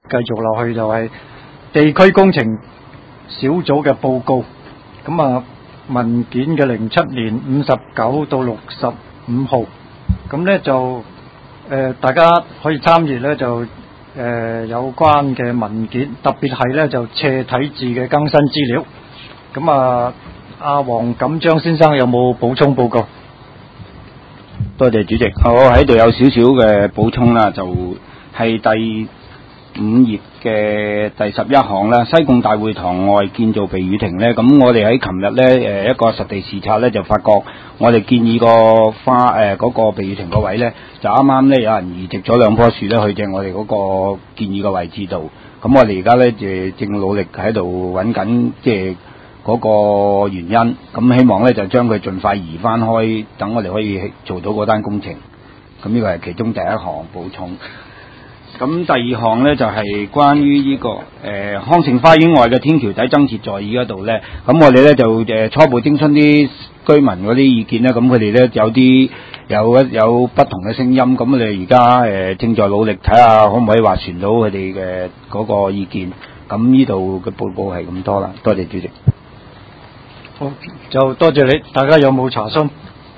繼續落去就係地區工程小組嘅報告。咁啊，文件嘅07年59到65號，咁咧就大家可以參閱咧就有關嘅文件，特別係咧就斜體字嘅更新資料。咁啊，阿黃錦章先生有冇補充報告？ 多謝主席，我喺度有少少嘅補充啦，就係第5頁嘅第11項啦，西貢大會堂外建造避雨亭呢。咁我哋喺琴日呢一個實地視察呢，就發覺我哋建議個嗰個避雨亭個位呢，就啱啱呢有人移植咗2棵樹呢去正我哋嗰個建議嘅位置度。咁我哋而家呢，就正努力喺度揾緊即係嗰個原因，咁希望呢，就將佢盡快移翻開，等我哋可以做到嗰單工程。咁呢個係其中第一項補充。咁第二項呢，就係關於呢個康盛花園外嘅天橋底增設座椅嗰度呢。咁我哋呢，就初步徵詢啲居民嗰啲意見啦。咁佢哋呢，有不同嘅聲音。咁我哋而家正在努力睇下可唔可以斡旋到佢哋嘅嗰個意見。咁呢度嘅報告係咁多啦。多謝主席。 好，就多謝你。大家有冇查詢？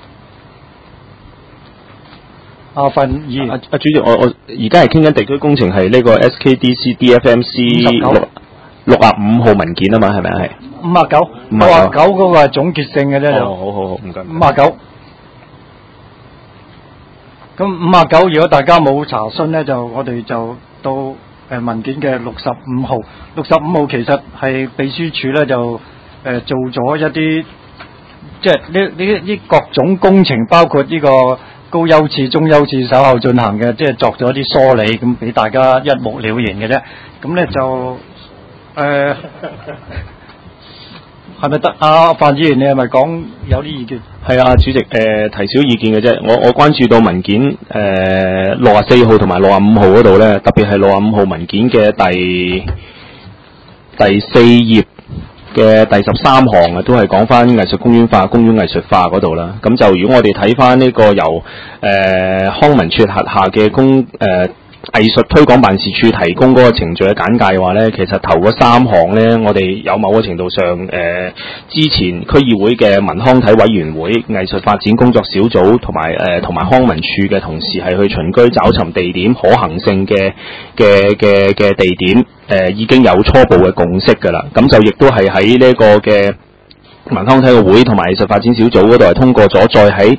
阿份議員， 主席，我而家係傾緊地區工程，係呢個 SKDC DFMC 65號文件啊嘛，係咪啊？係59 嗰個係總結性嘅啫。 好，唔該。 59。咁59，如果大家冇查詢咧，就我哋就到文件嘅65號。65號其實係秘書處咧就做咗一啲，即係呢各種工程，包括呢個高優次、中優次稍後進行嘅，即係作咗啲梳理，咁俾大家一目了然嘅啫。咁咧就係咪得？范議員，你係咪講有啲意見？ 係啊，主席，提少意見嘅啫。我關注到文件64號同埋65號嗰度咧，特別係65號文件嘅第4頁嘅第13項啊，都係講翻藝術公園化、公園藝術化嗰度啦。咁就如果我哋睇翻呢個由康文署轄下嘅藝術推廣辦事處提供嗰個程序嘅簡介嘅話呢，其實頭嗰3項呢，我哋有某個程度上之前區議會嘅文康體委員會、藝術發展工作小組同埋康文署嘅同事係去巡居找尋地點可行性嘅地點，已經有初步嘅共識㗎啦。咁就亦都係喺呢個嘅文康體育會同埋藝術發展小組嗰度係通過咗，再喺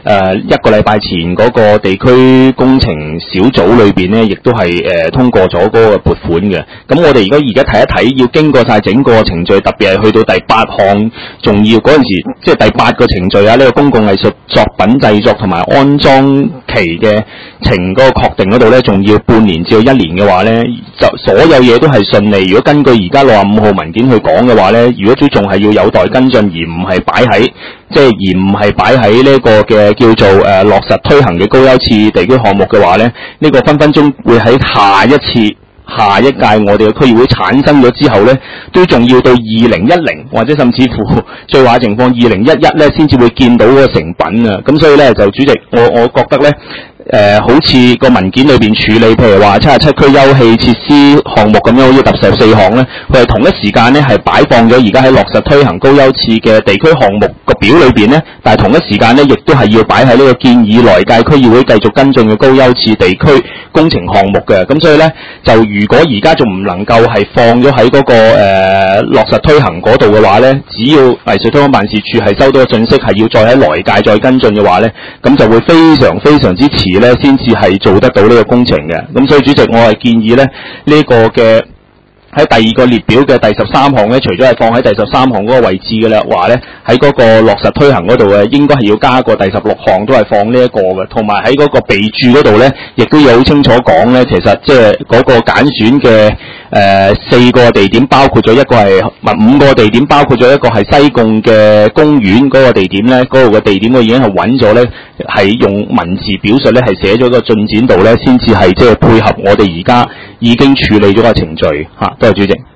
1個禮拜前嗰個地區工程小組裏邊呢，亦都係通過咗嗰個撥款嘅。咁我哋而家睇一睇，要經過晒整個程序，特別係去到第8項，仲要嗰陣時，即係第8個程序啊，呢個公共藝術作品製作同埋安裝期嘅嗰個確定嗰度呢，仲要半年至到1年嘅話呢，就所有嘢都係順利。如果根據而家65號文件去講嘅話呢，如果都仲係要有待跟進，而唔係擺喺呢個嘅叫做落實推行嘅高優次地區項目嘅話呢，呢個分分鐘會喺下一屆我哋嘅區議會產生咗之後呢，都仲要到2010或者甚至乎最壞情況2011呢先至會見到嗰個成品啊！咁所以呢，就主席，我覺得呢。好似個文件裏邊處理，譬如話77區休憩設施項目咁樣，好似第14項呢，佢係同一時間呢係擺放咗而家喺落實推行高優次嘅地區項目個表裏邊呢，但係同一時間呢，亦都係要擺喺呢個建議來屆區議會繼續跟進嘅高優次地區工程項目嘅。咁所以呢，就如果而家仲唔能夠係放咗喺嗰個落實推行嗰度嘅話呢，只要藝術推廣辦事處係收到個信息係要再喺來屆再跟進嘅話呢，咁就會非常非常之遲咧，先至係做得到呢個工程嘅。咁所以主席，我係建議咧呢個嘅喺第2個列表嘅第13項咧，除咗係放喺第13項嗰個位置嘅啦，話咧喺嗰個落實推行嗰度嘅，應該係要加個第16項都係放呢一個嘅，同埋喺嗰個備註嗰度咧，亦都有好清楚講咧，其實即係嗰個揀選嘅4個地點，包括咗一個係5個地點，包括咗一個係西貢嘅公園嗰個地點咧，嗰度嘅地點我已經係揾咗咧，係用文字表述咧，係寫咗個進展度咧，先至係即係配合我哋而家已經處理咗個程序嚇。多謝主席。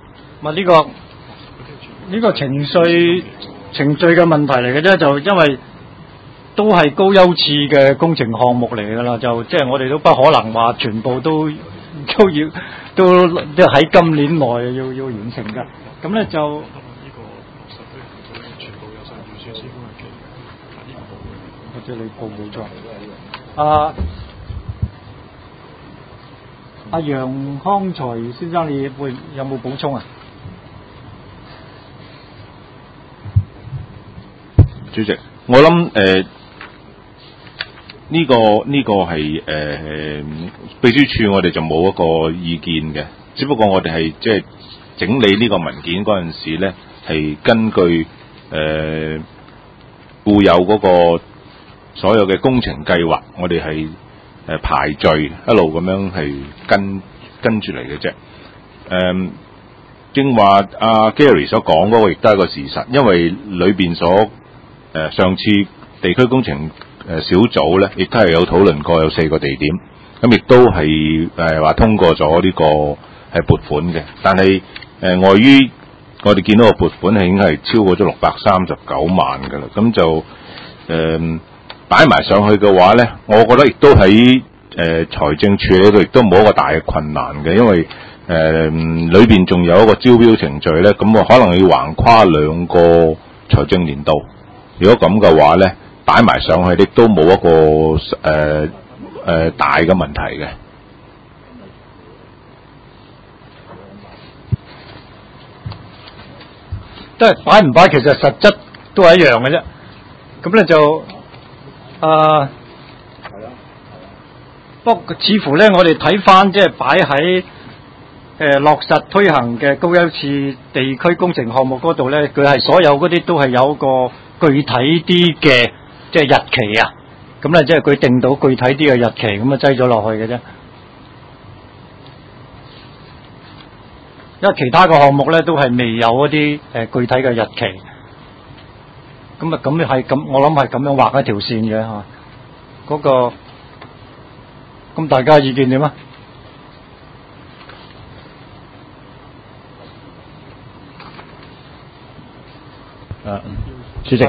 呢個程序嘅問題嚟嘅啫，就因為都係高優次嘅工程項目嚟㗎啦，就即係我哋都不可能話全部都都即係喺今年內要完成㗎。咁咧就或者你報冇錯。阿楊康財先生，你有冇補充啊？ 主席，我諗呢個係秘書處我哋就冇一個意見嘅，只不過我哋係即係整理呢個文件嗰陣時咧，係根據固有嗰個所有嘅工程計劃，我哋係排序一路咁樣係跟住嚟嘅啫。正話阿 Gary 所講嗰個亦都係個事實，因為裏邊所上次地區工程小組咧，亦都係有討論過有4個地點，咁亦都係話通過咗呢個係撥款嘅，但係礙於我哋見到個撥款係已經係超過咗639萬㗎啦，咁就擺埋上去嘅話咧，我覺得亦都喺財政處理度亦都冇一個大嘅困難嘅，因為裏邊仲有一個招標程序咧，咁我可能要橫跨2個財政年度。如果咁嘅話咧，擺埋上去亦都冇一個大嘅問題嘅。 都係擺唔擺，其實實質都係一樣嘅啫。咁咧就不過似乎咧，我哋睇翻即係擺喺落實推行嘅高優次地區工程項目嗰度咧，佢係所有嗰啲都係有個具體啲嘅即係日期啊。咁咧即係佢定到具體啲嘅日期，咁啊擠咗落去嘅啫。因為其他嘅項目咧都係未有嗰啲具體嘅日期。咁啊咁係咁，我諗係咁樣畫一條線嘅嚇。嗰個咁大家意見點啊？ 主席，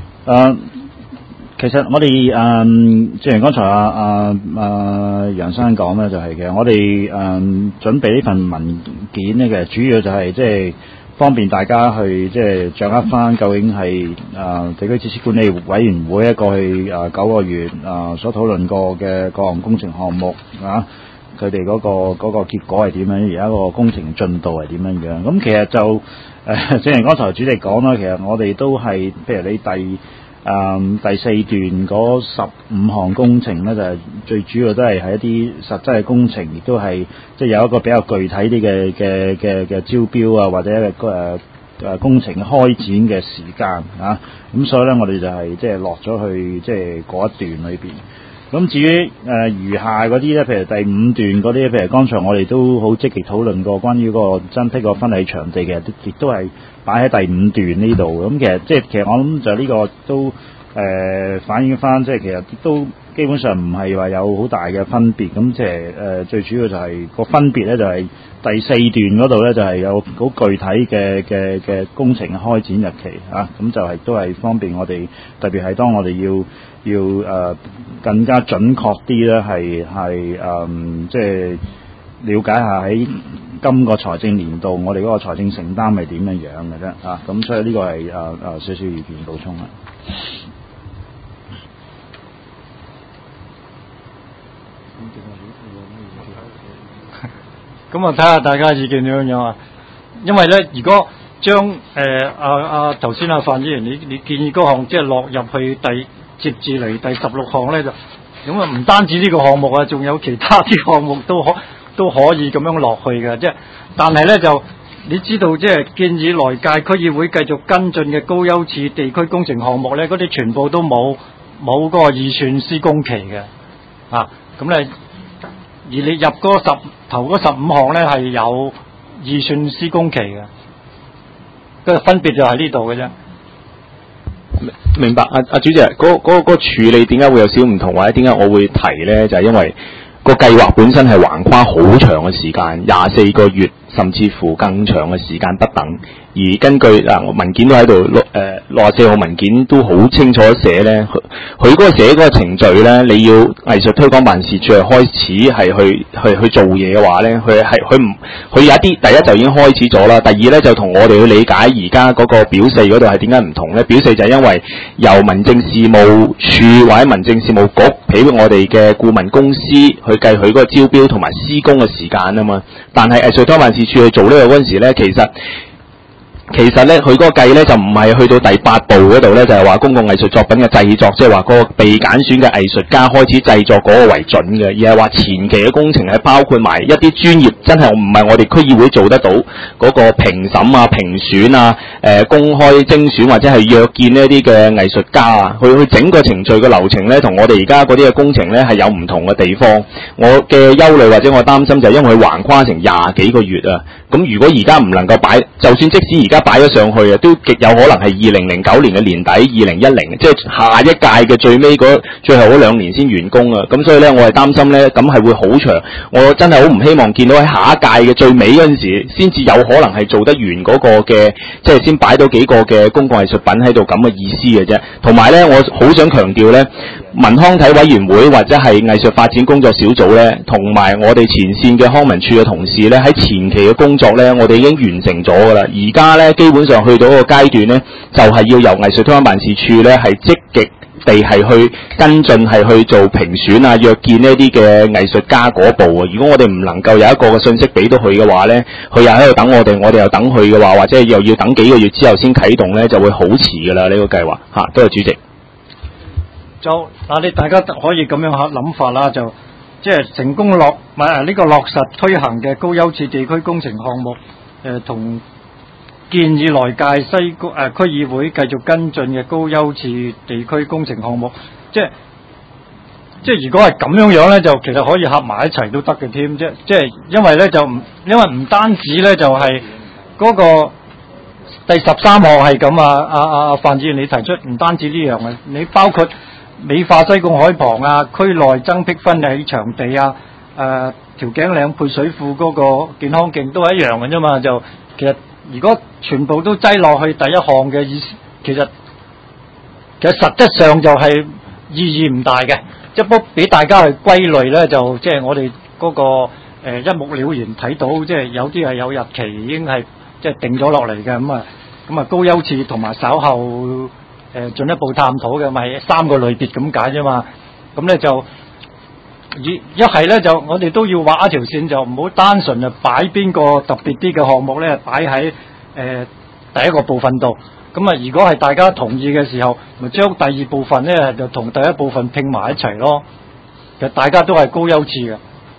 其實我哋正如剛才楊生講咧，就係其實我哋準備呢份文件咧，其實主要就係即係方便大家去即係掌握翻究竟係地區設施管理委員會過去9個月所討論過嘅各項工程項目佢哋嗰個結果係點樣，而家個工程進度係點樣樣。咁其實就正如剛才主席講啦，其實我哋都係譬如你第4段嗰15項工程咧，就係最主要都係一啲實質嘅工程，亦都係即係有一個比較具體啲嘅招標啊，或者工程開展嘅時間咁所以咧我哋就係即係落咗去即係嗰一段裏邊。咁至於餘下嗰啲咧，譬如第5段嗰啲，譬如剛才我哋都好積極討論過關於嗰個增闢個婚禮場地嘅，亦都係擺喺第5段呢度。咁其實我諗就呢個都反映翻，即係其實都基本上唔係話有好大嘅分別。咁即係最主要就係個分別咧，就係第4段嗰度咧就係有好具體嘅工程開展日期咁就係都係方便我哋，特別係當我哋要更加準確啲咧，係即係了解下喺今個財政年度我哋嗰個財政承擔係點樣樣嘅啫咁所以呢個係少少意見補充啦。 咁睇下大家意見點樣啊？因為咧，如果將頭先范議員你建議嗰項即係落入去接住嚟第16項咧，就咁啊，唔單止呢個項目啊，仲有其他啲項目都可以咁樣落去嘅，即係但係咧就你知道，即係建議來屆區議會繼續跟進嘅高優次地區工程項目咧，嗰啲全部都冇嗰個預算施工期嘅咁咧，而你入頭嗰15項咧係有預算施工期嘅，個分別就喺呢度嘅啫。 明白，主席，嗰個處理點解會有少唔同，或者點解我會提咧？就係因為個計劃本身係橫跨好長嘅時間，24個月甚至乎更長嘅時間不等。而根據文件都喺度64號文件都好清楚寫咧，佢嗰個寫嗰個程序咧，你要藝術推廣辦事處係開始係去做嘢嘅話咧，佢有一啲第一就已經開始咗啦，第二咧就同我哋去理解而家嗰個表四嗰度係點解唔同咧？表四就係因為由民政事務處或者民政事務局俾我哋嘅顧問公司去計佢嗰個招標同埋施工嘅時間啊嘛，但係藝術推廣辦事處去做呢個嗰陣時咧，其實咧，佢嗰個計咧就唔係去到第8步嗰度咧，就係話公共藝術作品嘅製作，即係話嗰個被揀選嘅藝術家開始製作嗰個為準嘅，而係話前期嘅工程係包括埋一啲專業，真係唔係我哋區議會做得到嗰個評審啊、評選啊、公開徵選或者係約見呢一啲嘅藝術家啊，去整個程序嘅流程咧，同我哋而家嗰啲嘅工程咧係有唔同嘅地方。我嘅憂慮或者我擔心就係因為佢橫跨成20幾個月啊，咁如果而家唔能夠擺，就算即使而家擺咗上去啊，都極有可能係2009年嘅年底，2010即係下一屆嘅最尾最後嗰2年先完工啊！咁所以咧，我係擔心咧，咁係會好長。我真係好唔希望見到喺下一屆嘅最尾嗰陣時，先至有可能係做得完嗰個嘅，即係先擺到幾個嘅公共藝術品喺度咁嘅意思嘅啫。同埋咧，我好想強調咧，文康體委員會或者係藝術發展工作小組咧，同埋我哋前線嘅康文署嘅同事咧，喺前期嘅工作咧，我哋已經完成咗㗎啦。而家咧，基本上去到一個階段咧，就係要由藝術推廣辦事處咧係積極地係去跟進，係去做評選啊、約見呢啲嘅藝術家嗰步啊。如果我哋唔能夠有一個嘅信息俾到佢嘅話咧，佢又喺度等我哋，我哋又等佢嘅話，或者又要等幾個月之後先啟動咧，就會好遲㗎啦呢個計劃嚇。多謝主席。 就你大家可以咁樣諗法啦，就即係成功呢個落實推行嘅高優次地區工程項目，同建議來屆區議會繼續跟進嘅高優次地區工程項目，即係如果係咁樣咧，就其實可以合埋一齊都得嘅添，即係因為唔單止咧就係嗰個第13項係咁啊，范議員你提出唔單止呢樣嘅，你包括美化西貢海旁啊，區內增闢婚禮場地啊，調景嶺配水庫嗰個健康徑都係一樣嘅啫嘛，就其實如果全部都擠落去第一項嘅意思，其實實質上就係意義唔大嘅，即係俾大家去歸類咧，就即係我哋嗰個一目了然睇到，即係有啲係有日期已經係即係定咗落嚟嘅，咁啊高優次同埋稍後進一步探討嘅，咪3個類別咁解啫嘛。咁咧就一係咧就我哋都要畫一條線，就唔好單純就擺邊個特別啲嘅項目咧擺喺第一個部分度。咁啊，如果係大家同意嘅時候，咪將第2部分咧就同第1部分拼埋一齊咯。其實大家都係高優次嘅。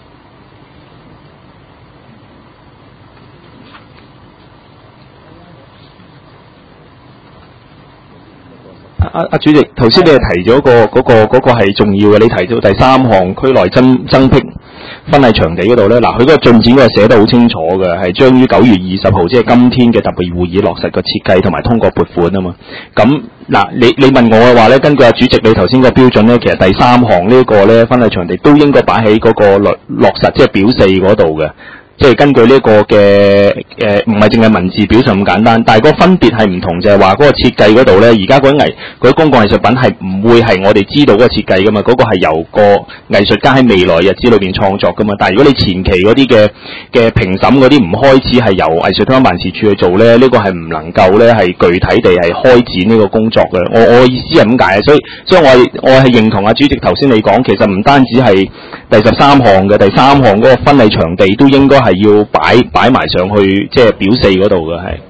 主席，頭先你係提咗嗰個係重要嘅，你提到第3項區內增闢婚禮場地嗰度咧，嗱佢嗰個進展嗰個寫得好清楚嘅，係將於9月20號，即係今天嘅特別會議落實個設計同埋通過撥款啊嘛。咁嗱，你問我嘅話咧，根據主席你頭先個標準咧，其實第3項呢個咧婚禮場地都應該擺喺嗰個落實，即係表4嗰度嘅。即係根據呢個嘅唔係淨係文字表上咁簡單，但係個分別係唔同，就係話嗰個設計嗰度咧，而家嗰啲公共藝術品係唔會係我哋知道嗰個設計噶嘛，嗰個係由個藝術家喺未來日子裏邊創作噶嘛。但係如果你前期嗰啲嘅評審嗰啲唔開始係由藝術推廣辦事處去做咧，呢個係唔能夠咧係具體地係開展呢個工作嘅。我意思係咁解，所以我係認同主席頭先你講，其實唔單止係第13項嘅，第3項嗰個婚禮場地都應該係要擺埋上去，即係表4嗰度嘅係。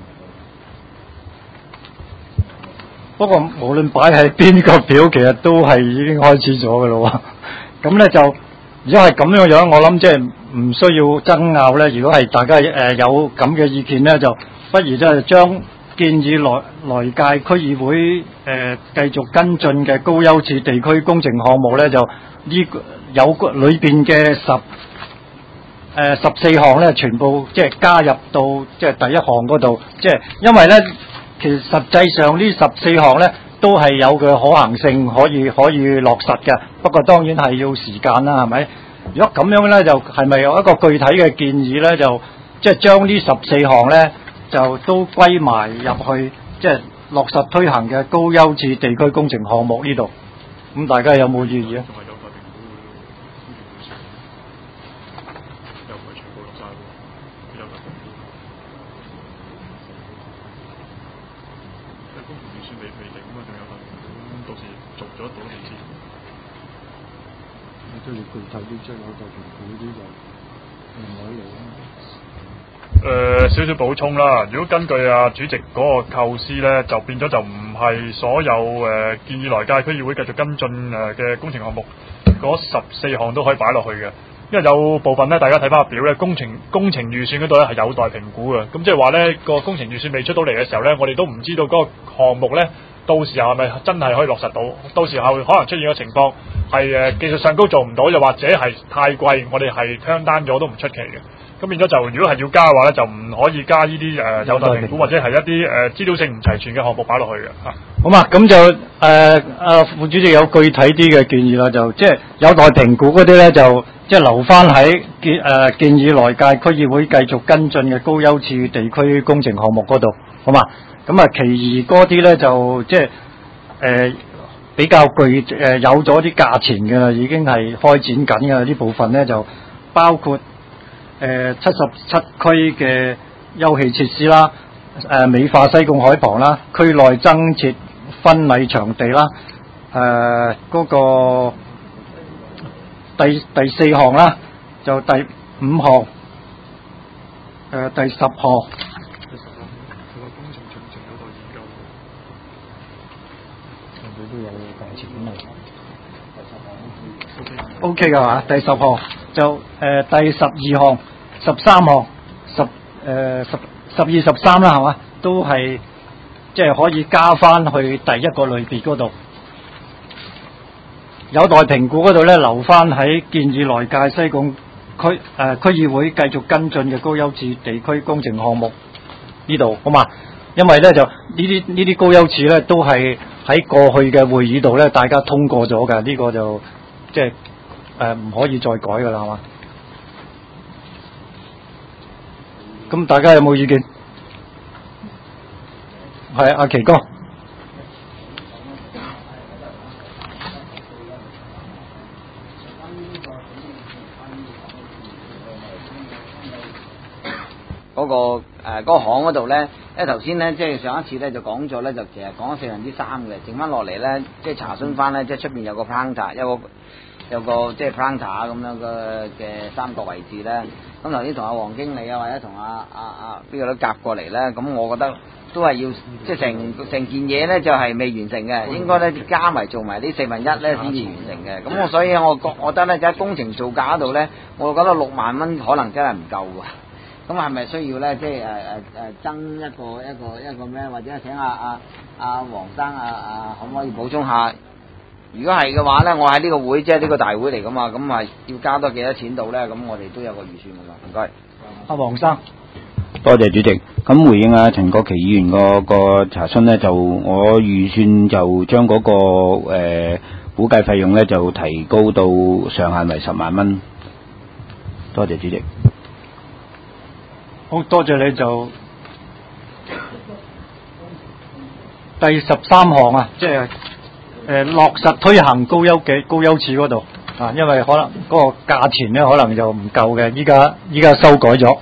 不過無論擺喺邊個表，其實都係已經開始咗嘅咯喎。咁咧就如果係咁樣，我諗即係唔需要爭拗咧。如果係大家有咁嘅意見咧，就不如即係將建議來屆區議會繼續跟進嘅高優次地區工程項目咧，就有裏邊嘅14項咧，全部即係加入到即係第1項嗰度，即係因為咧，其實實際上呢14項咧都係有嘅可行性，可以落實嘅。不過當然係要時間啦，係咪？如果咁樣咧，就係咪有一個具體嘅建議咧？就即係將呢14項咧就都歸埋入去，即係落實推行嘅高優次地區工程項目呢度。咁大家有冇異議啊？ 都要具體啲將有待評估啲就另外一樣。 少少補充啦，如果根據主席嗰個構思咧，就變咗就唔係所有建議來屆區議會繼續跟進嘅工程項目嗰14項都可以擺落去嘅，因為有部分咧大家睇翻個表咧，工程預算嗰度咧係有待評估嘅，咁即係話咧個工程預算未出到嚟嘅時候咧，我哋都唔知道嗰個項目咧到時候係咪真係可以落實到，到時候可能出現嘅情況係技術上高做唔到，又或者係太貴，我哋係聽單咗都唔出奇嘅。咁變咗就，如果係要加嘅話咧，就唔可以加呢啲有待評估或者係一啲資料性唔齊全嘅項目擺落去嘅嚇。 好嘛，咁就副主席有具體啲嘅建議啦，就即係有待評估嗰啲咧，就即係留翻喺建議來屆區議會繼續跟進嘅高優次地區工程項目嗰度，好嘛？咁啊，其餘嗰啲咧就即係比較有咗啲價錢嘅啦，已經係開展緊嘅呢部分咧，就包括77區嘅休憩設施啦，美化西貢海旁啦，區內增設婚禮場地啦，嗰個第4項啦，就第5項，第10項。O K 噶嘛？第10項就第12項、13項、12、13啦，係嘛？都係即係可以加翻去第一個類別嗰度。有待評估嗰度咧，留翻喺建議來屆西貢區議會繼續跟進嘅高優次地區工程項目呢度，好嘛？因為咧就呢啲高優次咧都係喺過去嘅會議度咧，大家通過咗㗎，呢個就即係唔可以再改㗎啦，係嘛？咁大家有冇意見？係阿奇哥。 嗰個行嗰度咧，因為頭先咧即係上一次咧就講咗咧，就其實講咗3%嘅，剩翻落嚟咧即係查詢翻咧，即係出邊有個 planter， 有個即係 planter 咁樣嘅3個位置咧。咁頭先同阿黃經理啊，或者同阿邊個都夾過嚟咧，咁我覺得都係要即係成件嘢咧就係未完成嘅，應該咧加埋做埋呢1/4咧先至完成嘅。咁所以我覺得咧喺工程造價嗰度咧，我覺得6萬蚊可能真係唔夠㗎。咁係咪需要咧？即係增一個咩？或者請阿黃生可唔可以補充下？如果係嘅話咧，我喺呢個會即係呢個大會嚟噶嘛，咁啊要加多幾多錢到咧？咁我哋都有個預算噶嘛。唔該。 阿黃生， 多謝主席。咁回應阿陳國奇議員個查詢咧，就我預算就將嗰個估計費用咧就提高到上限為10萬蚊。多謝主席。 好多謝你，就第13項啊，即係落實推行高優次嗰度啊，因為可能嗰個價錢咧可能就唔夠嘅，依家修改咗。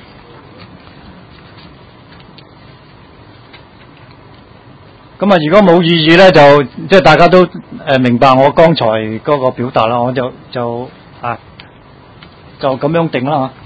咁啊，如果冇異議咧，就即係大家都明白我剛才嗰個表達啦，我就咁樣定啦嚇。